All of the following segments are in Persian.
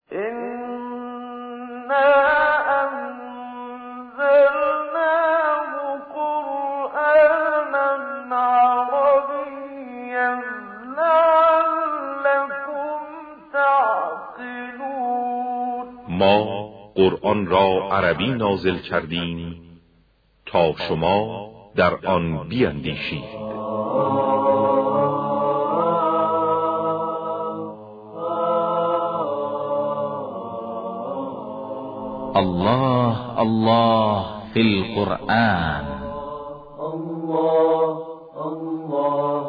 إنا أنزلناه قرآنا عربيا لعلكم تعقلون. ما قرآن را عربی نازل کردیم تا شما در آن بیندیشید. الله الله فی القرآن. الله الله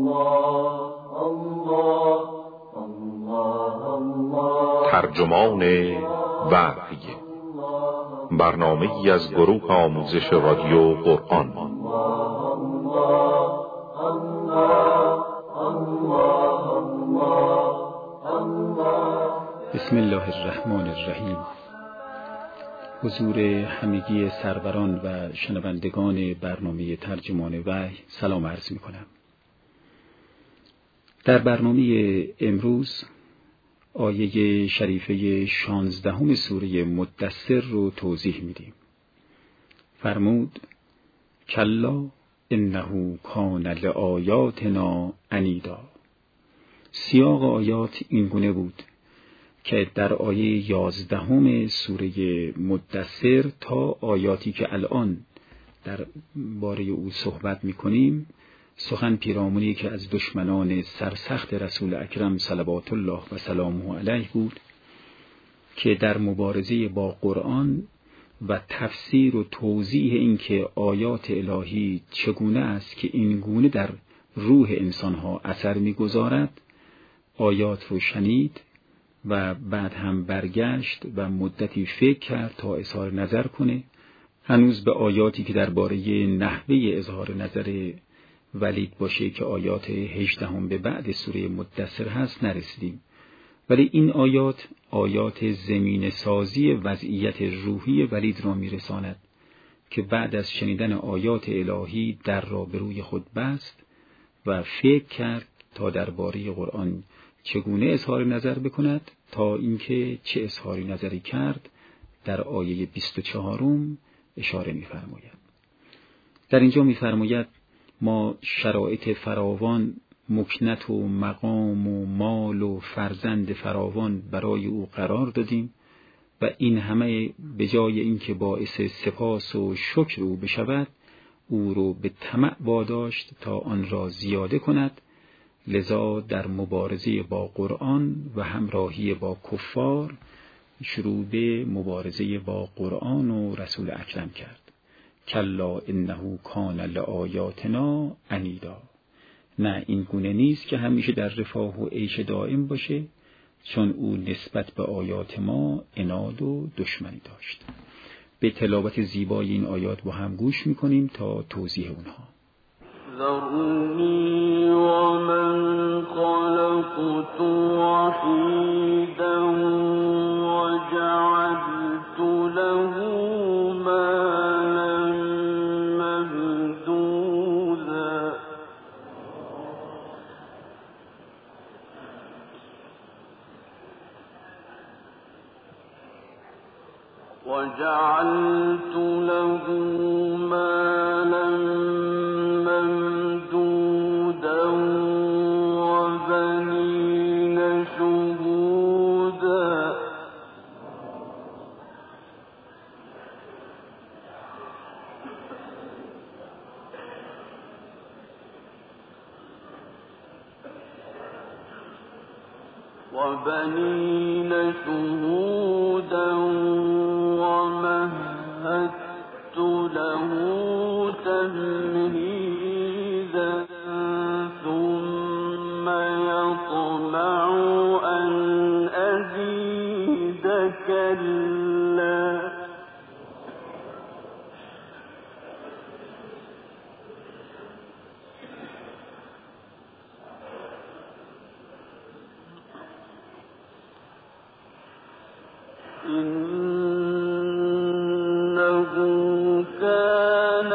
الله الله الله. ترجمان وحی، برنامه‌ای از گروه آموزش رادیو قرآن. بسم الله الرحمن الرحیم. حضور همگی سروران و شنوندگان برنامه ترجمان وحی سلام عرض می کنم. در برنامه امروز آیه شریفه 16 سوره مدثر رو توضیح میدیم. فرمود کلا انه کان لآیاتنا عنیدا. سیاق آیات این گونه بود که در آیه 11 سوره مدثر تا آیاتی که الان در باره او صحبت میکنیم سخن پیرامونی که از دشمنان سرسخت رسول اکرم صلوات الله و سلامه علیه بود که در مبارزه با قرآن و تفسیر و توضیح این که آیات الهی چگونه است که این گونه در روح انسانها اثر میگذارد آیات رو شنید و بعد هم برگشت و مدتی فکر کرد تا اظهار نظر کنه. هنوز به آیاتی که درباره نحوه اظهار نظر ولید باشه که آیات 18 به بعد سوره مدثر هست نرسیدیم، ولی این آیات زمین سازی وضعیت روحی ولید را میرساند که بعد از شنیدن آیات الهی در را به روی خود بست و فکر کرد تا درباره قرآن چگونه اظهار نظر بکند تا اینکه چه اظهاری نظری کرد در آیه 24 اشاره می‌فرماید. در اینجا می‌فرماید ما شرایط فراوان، مکنت و مقام و مال و فرزند فراوان برای او قرار دادیم و این همه به جای اینکه باعث سپاس و شکر او بشود او رو به طمع واداشت تا آن را زیاده کند. لذا در مبارزه با قرآن و همراهی با کفار شروع به مبارزه با قرآن و رسول اکرم کرد. کلا انه کان لآیاتنا عنیدا. نه، این گونه نیست که همیشه در رفاه و عیش دائم باشه، چون او نسبت به آیات ما عناد و دشمنی داشت. به تلاوت زیبای این آیات با هم گوش میکنیم تا توضیح اونها. ذرنی و من خلقت وحیدا و جعلت له مالا ممدودا وجعلت له مالا ممدودا وبنين شهودا ومهدت له تمهيدا ثم يطمع أن أزيد كلا إنه كان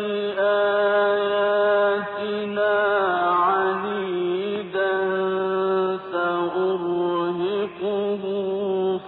لآياتنا عنيدا سأرهقه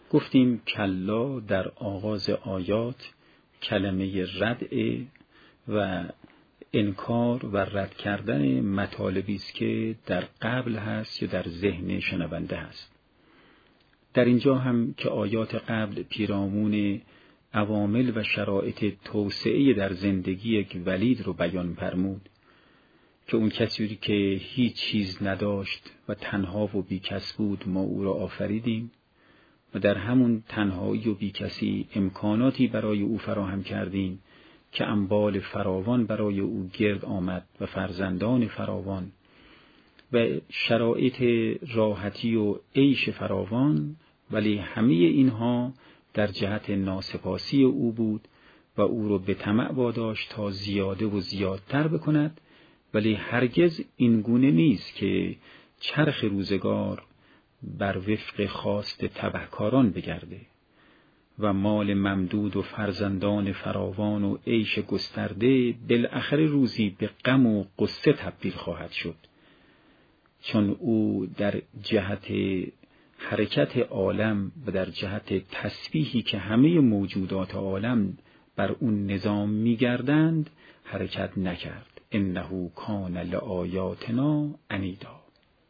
گفتیم کلا در آغاز آیات کلمه ردع و انکار و رد کردن مطالبی است که در قبل هست یا در ذهن شنونده هست. در اینجا هم که آیات قبل پیرامون عوامل و شرایط توسعه در زندگی یک ولید رو بیان فرمود که اون کسی که هیچ چیز نداشت و تنها و بیکس بود ما او را آفریدیم و در همون تنهایی و بیکسی امکاناتی برای او فراهم کردیم که اموال فراوان برای او گرد آمد و فرزندان فراوان و شرایط راحتی و عیش فراوان، ولی همه اینها در جهت ناسپاسی او بود و او رو به طمع واداشت تا زیاده و زیادتر بکند، ولی هرگز این گونه نیست که چرخ روزگار بر وفق خواست تبهکاران بگرده و مال ممدود و فرزندان فراوان و عیش گسترده بالاخره روزی به غم و غصه تبدیل خواهد شد، چون او در جهت حرکت عالم و در جهت تسبیحی که همه موجودات عالم بر اون نظام می‌گردند حرکت نکرد. انه کان لآیاتنا عنیدا.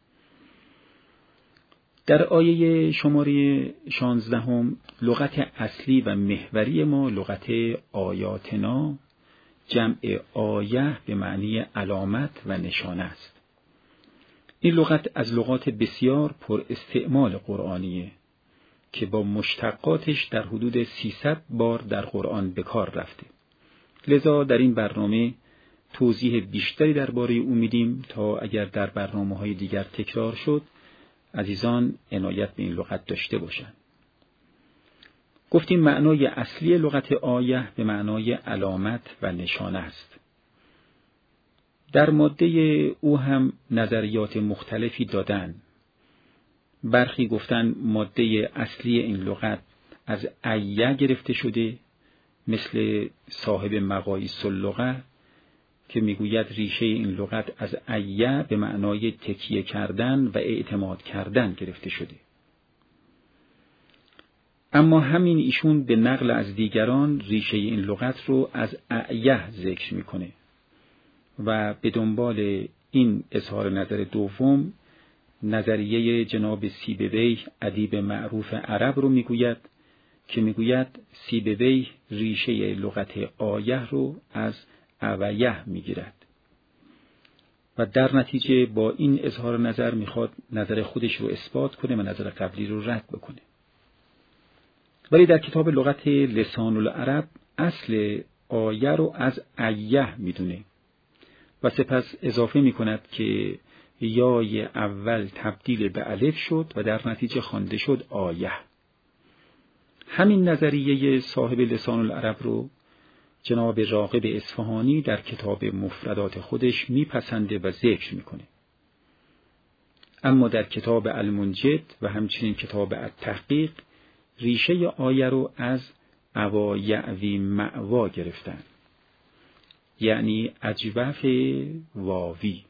در آیه شماره 16 لغت اصلی و محوری ما لغت آیاتنا جمع آیه به معنی علامت و نشانه است. این لغت از لغات بسیار پر استعمال قرآنیه که با مشتقاتش در حدود 300 بار در قرآن به کار رفته. لذا در این برنامه توضیح بیشتری درباره او میدیم تا اگر در برنامه‌های دیگر تکرار شد عزیزان عنایت به این لغت داشته باشند. گفتیم معنای اصلی لغت آیه به معنای علامت و نشانه است. در ماده او هم نظریات مختلفی دادن. برخی گفتن ماده اصلی این لغت از ایه گرفته شده، مثل صاحب مقاییس اللغه که میگوید ریشه این لغت از ایه به معنای تکیه کردن و اعتماد کردن گرفته شده. اما همین ایشون به نقل از دیگران ریشه این لغت رو از ایه ذکر میکنه و به دنبال این اظهار نظر دوم نظریه جناب سیبویه ادیب معروف عرب رو میگوید که میگوید سیبویه ریشه لغت آیه رو از اویه میگیرد و در نتیجه با این اظهار نظر میخواد نظر خودش رو اثبات کنه و نظر قبلی رو رد بکنه. ولی در کتاب لغت لسان العرب اصل آیه رو از ایه میدونه و سپس اضافه میکند که یای اول تبدیل به الف شد و در نتیجه خوانده شد آیه. همین نظریه صاحب لسان العرب رو جناب راغب اصفهانی در کتاب مفردات خودش میپسنده و ذکر میکنه. اما در کتاب المنجد و همچنین کتاب التحقیق ریشه آیه رو از اوا یعوی معوا گرفتن، یعنی اجوف واوی.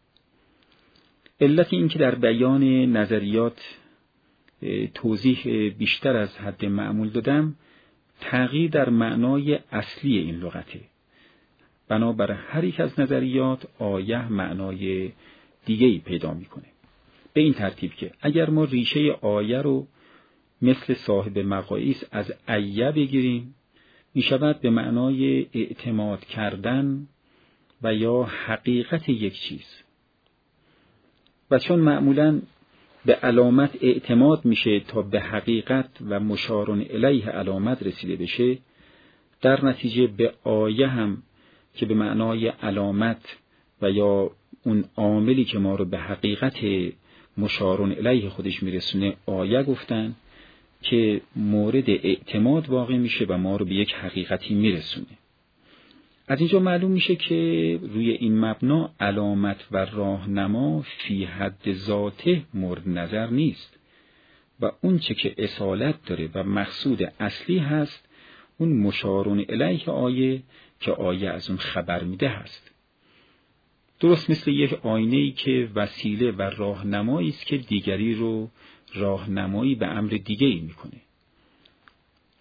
علت این که در بیان نظریات توضیح بیشتر از حد معمول دادم تغییر در معنای اصلی این لغته. بنابر هر یک از نظریات آیه معنای دیگه‌ای پیدا میکنه. به این ترتیب که اگر ما ریشه آیه رو مثل صاحب مقاییس از ایه بگیریم میشود به معنای اعتماد کردن و یا حقیقت یک چیز. و چون معمولاً به علامت اعتماد میشه تا به حقیقت و مشارون الیه علامت رسیده بشه، در نتیجه به آیه هم که به معنای علامت و یا اون عاملی که ما رو به حقیقت مشارون الیه خودش میرسونه آیه گفتن که مورد اعتماد واقع میشه و ما رو به یک حقیقتی میرسونه. از اینجا معلوم میشه که روی این مبنا علامت و راهنما فی حد ذاته مورد نظر نیست و اون چه که اصالت داره و مقصود اصلی هست اون مشارون الیه آیه که آیه از اون خبر میده هست. درست مثل یک آینه‌ای که وسیله و راهنمایی است که دیگری رو راهنمایی به امر دیگه‌ای میکنه.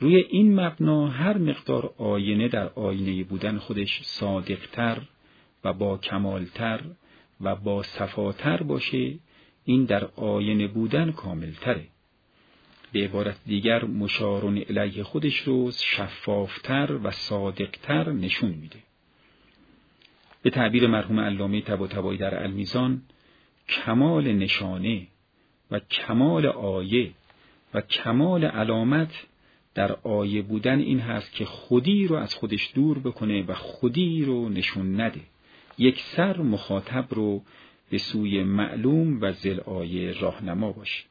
روی این مبنا هر مقدار آینه در آینه بودن خودش صادقتر و با کمالتر و با صفاتر باشه، این در آینه بودن کاملتره. به عبارت دیگر مشارون الیه خودش رو شفافتر و صادقتر نشون میده. به تعبیر مرحوم علامه طباطبایی در المیزان، کمال نشانه و کمال آیه و کمال علامت در آیه بودن این هست که خودی رو از خودش دور بکنه و خودی رو نشون نده، یک سر مخاطب رو به سوی معلوم و ذل آیه راهنما باشه.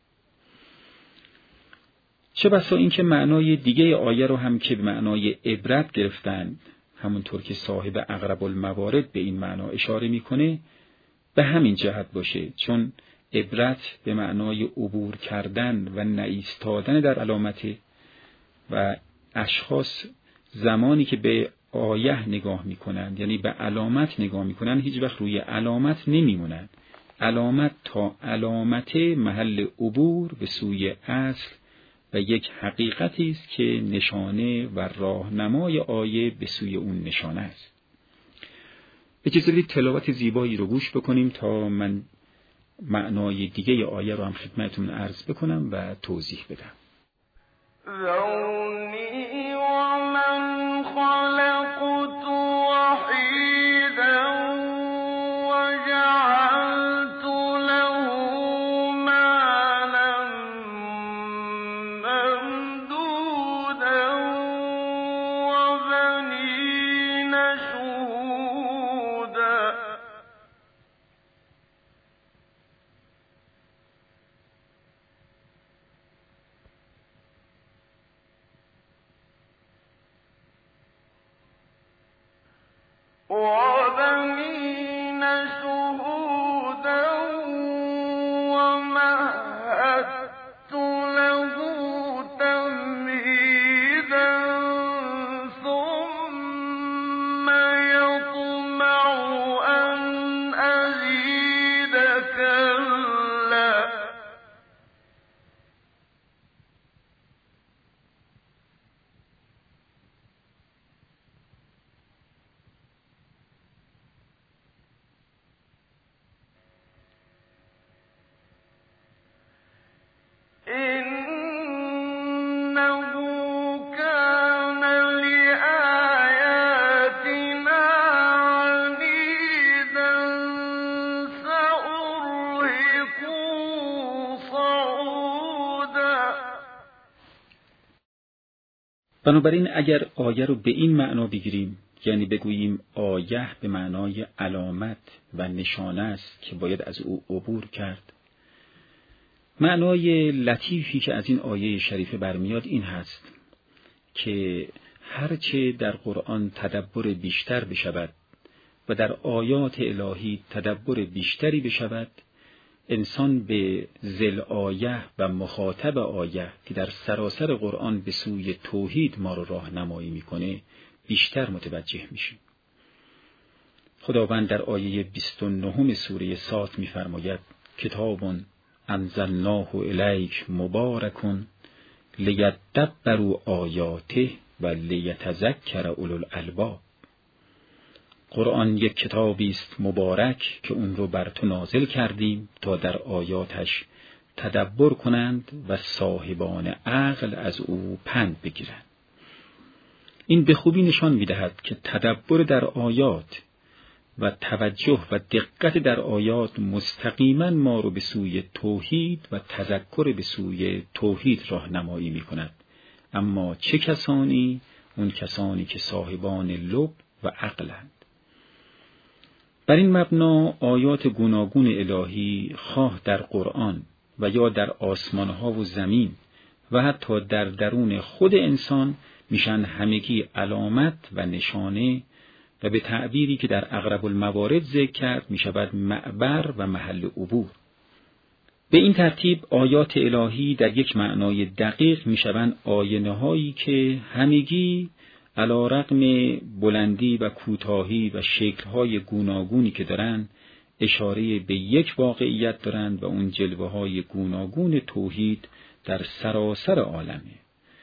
چه بسا این که معنای دیگه آیه رو هم که به معنای عبرت گرفتن، همونطور که صاحب اقرب الموارد به این معنا اشاره میکنه، به همین جهت باشه، چون عبرت به معنای عبور کردن و نایستادن در علامته و اشخاص زمانی که به آیه نگاه میکنند، یعنی به علامت نگاه میکنند، هیچ وقت روی علامت نمیمونند. علامت تا علامت محل عبور به سوی اصل و یک حقیقتی است که نشانه و راهنمای آیه به سوی اون نشانه است. اجازه بدید تلاوت زیبایی رو گوش بکنیم تا من معنای دیگه آیه رو هم خدمتتون عرض بکنم و توضیح بدم. ذرنی و من خلقت وحیدا وجعلت له مالا ممدودا وبنین شهودا. وبنين شهودا ومهدت له تمهيدا ثم يطمع أن أزيد كلا. إنه كان لآياتنا عنيدا سأرهقه صعودا. بنابراین اگر آیه رو به این معنا بگیریم، یعنی بگوییم آیه به معنای علامت و نشانه است که باید از او عبور کرد، معنای لطیفی که از این آیه شریفه برمیاد این هست که هرچه در قرآن تدبر بیشتر بشود و در آیات الهی تدبر بیشتری بشود، انسان به ذل آیه و مخاطب آیه که در سراسر قرآن به سوی توحید ما رو راهنمایی میکنه بیشتر متوجه میشیم. خداوند در آیه 29 سوره صاد میفرماید: کتاب انزلناه الیک مبارک لیدبروا آیاته و لیتذکر اولو الالباب. قرآن یک کتابی است مبارک که اون رو بر تو نازل کردیم تا در آیاتش تدبر کنند و صاحبان عقل از او پند بگیرند. این به خوبی نشان می‌دهد که تدبر در آیات و توجه و دقت در آیات مستقیما ما رو به سوی توحید و تذکر به سوی توحید راهنمایی می‌کند. اما چه کسانی؟ اون کسانی که صاحبان لب و عقلند. بر این مبنا آیات گوناگون الهی خواه در قرآن و یا در آسمانها و زمین و حتی در درون خود انسان میشن همگی علامت و نشانه و به تعبیری که در اقرب الموارد ذکر کرد میشود معبر و محل عبور. به این ترتیب آیات الهی در یک معنای دقیق میشوند آینه هایی که همگی علی رغم بلندی و کوتاهی و شکل‌های گوناگونی که دارند اشاره به یک واقعیت دارند و اون جلوه‌های گوناگون توحید در سراسر عالمه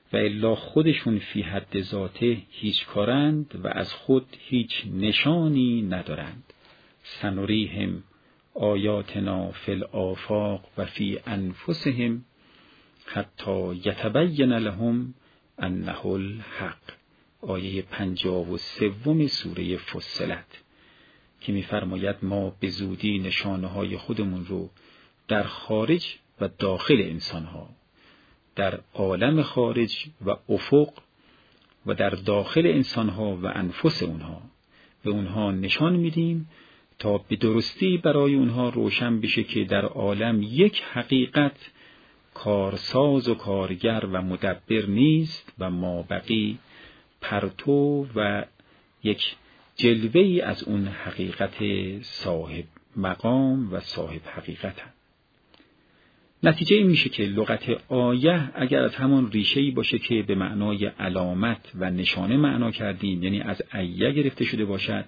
و الا خودشون فی حد ذاته هیچ کارند و از خود هیچ نشانی ندارند. سنریهم آیاتنا فی الآفاق و فی انفسهم حتی یتبین لهم انه الحق. آیه 53 سوره فصلت که می‌فرماید ما به زودی نشانه‌های خودمون رو در خارج و داخل انسان‌ها، در عالم خارج و افق و در داخل انسان‌ها و انفس اونها به اونها نشان میدیم تا به درستی برای اونها روشن بشه که در عالم یک حقیقت کارساز و کارگر و مدبر نیست و مابقی پرتو و یک جلوه‌ای از اون حقیقت صاحب مقام و صاحب حقیقت هم. نتیجه این میشه که لغت آیه اگر از همون ریشه‌ای باشه که به معنای علامت و نشانه معنا کردیم، یعنی از ایه گرفته شده باشد،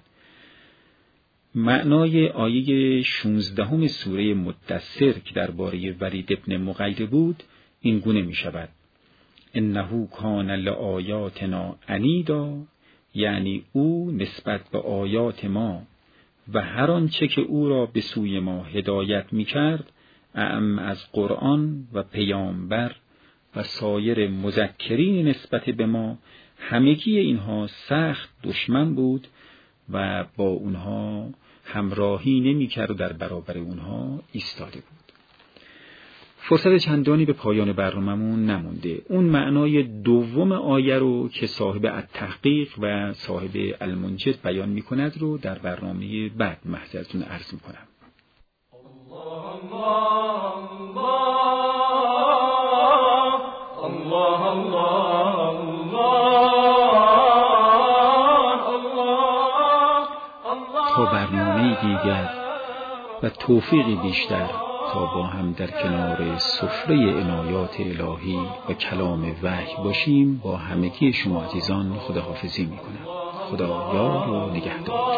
معنای آیه 16 سوره مدثر که درباره ولید ابن مغیره بود این گونه می شود: انه کان لآیاتنا عنیدا، یعنی او نسبت به آیات ما و هر آنچه که او را به سوی ما هدایت می کرد اعم از قرآن و پیامبر و سایر مذکرین نسبت به ما، همگی اینها سخت دشمن بود و با اونها همراهی نمی کرد و در برابر اونها ایستاده بود. فرصت چندانی به پایان برنامه‌مون نمونده. اون معنای دوم آیه رو که صاحب التحقیق و صاحب المنجد بیان می کند رو در برنامه بعد محضرتون عرض می کنم. تا برنامه دیگر و توفیقی بیشتر تا با هم در کنار سفره عنایات الهی و کلام وحی باشیم، با همگی شما عزیزان خداحافظی میکنم. خدا یار و نگهدار.